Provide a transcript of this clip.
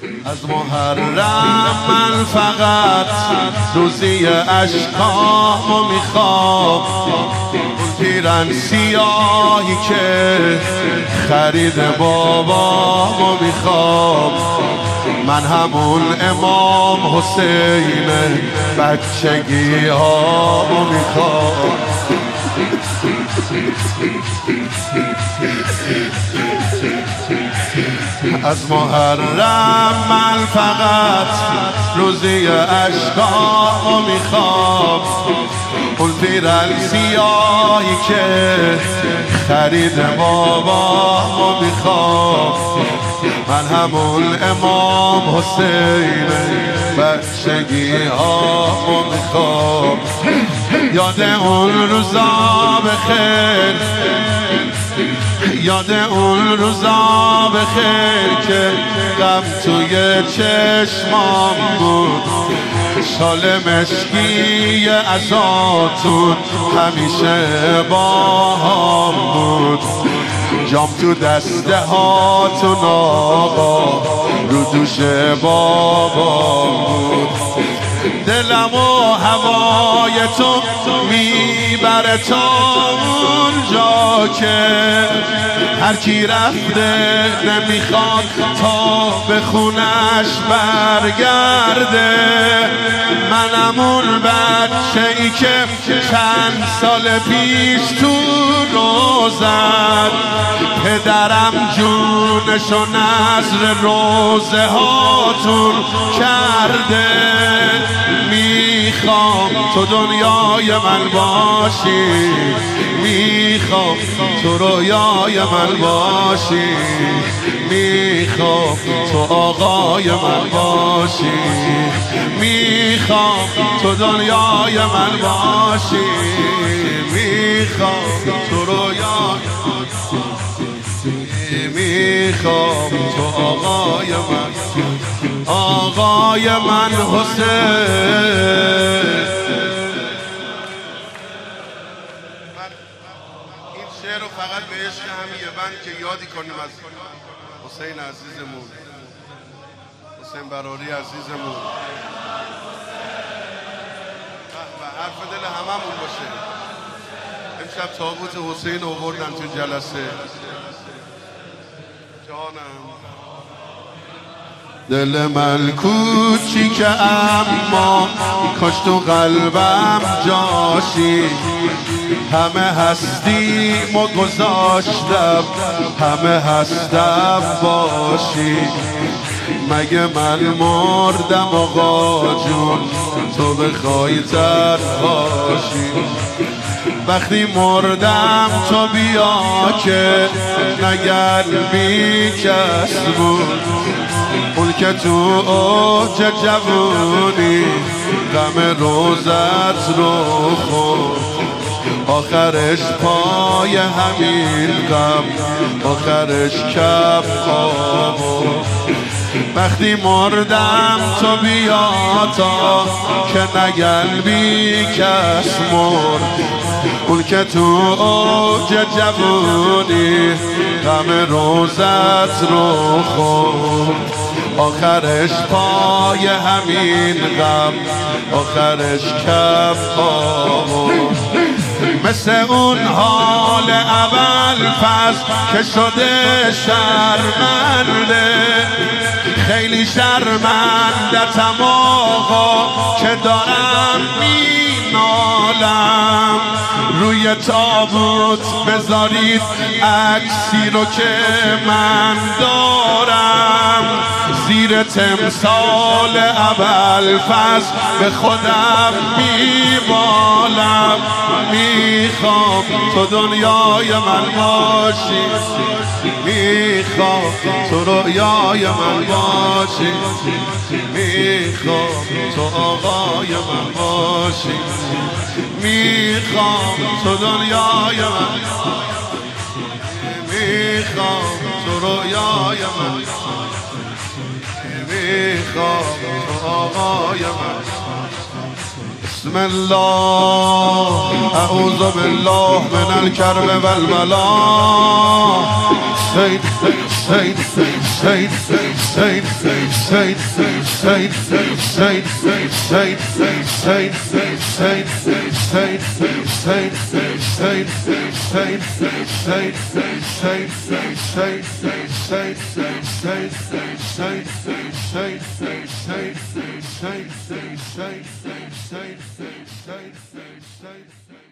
از محرم من فقط روزی اشکامو میخوام، اون پیرن سیاهی که خرید بابامو میخوام. من همون امام حسین بچگی هامو میخوام. از محرم من فقط روزی اشکامو میخوام، اون پیرن سیاهی که خرید بابامو میخوام. من همون امام حسین بچگی هامو میخوام. یاد اون روزا بخیر، یاد اون روزا بخیر که غم توی چشمام بود. شال مشکی عزاتون همیشه با هم بود. جام تو دسته هاتون آقا رو دوش بابا بود. دلم و هوای تو میبره تا اونجا که هر کی رفته نمیخواد تا به خونش برگرده. منم اون بچه ای که چند سال پیش تو روزن پدرم جونشو نذر روزه هاتون کرده. میخوام تو دنیای من باشی، میخوام تو رویای من باشی، میخوام تو آقای من باشی، میخوام تو دنیای من باشی، میخوام تو رویای من باشی، میخوام تو آقای من، آقای من حسین. این شعر رو فقط به عشق همین بند که یادی کنیم از حسین عزیزمون، حسین براری عزیزمون. و حرف دل هممون باشه. امشب تابوت حسین آوردن تو جلسه. جانم دل من کوچیکه اما کاش تو قلبم جاشی. همه هستیمو گذاشتم، همه هستم باشی. مگه من مردم آقا جون تو بخوای تنهاشی؟ وقتی مردم تو بیا که نگر بی کس بود. اون که تو اوج جوونی غم روزت رو خورد. آخرش پای همین غم، آخرش کف آورد. وقتی مردم تو بیا تا که نگل بی کس مرد. اون که تو اوج جوونی غم روزت رو خورد. آخرش پای همین غم، آخرش کف آورد. مثل اون حال اول پس که شده شرمنده. خیلی شرمندتم آقا که دارم مینالم. روی تابوت بذارید عکسی رو که من دارم. زیر تمثال اول پس به خودم میبالم. میخوام تو دنیای من باشی، میخوام تو رویای من باشی، میخوام تو آقای من باشی، میخوام تو دنیای من، میخوام تو رویای من، میخوام تو آقای من. بسم الله اعوذ بالله من الکرب والبلا. سید Say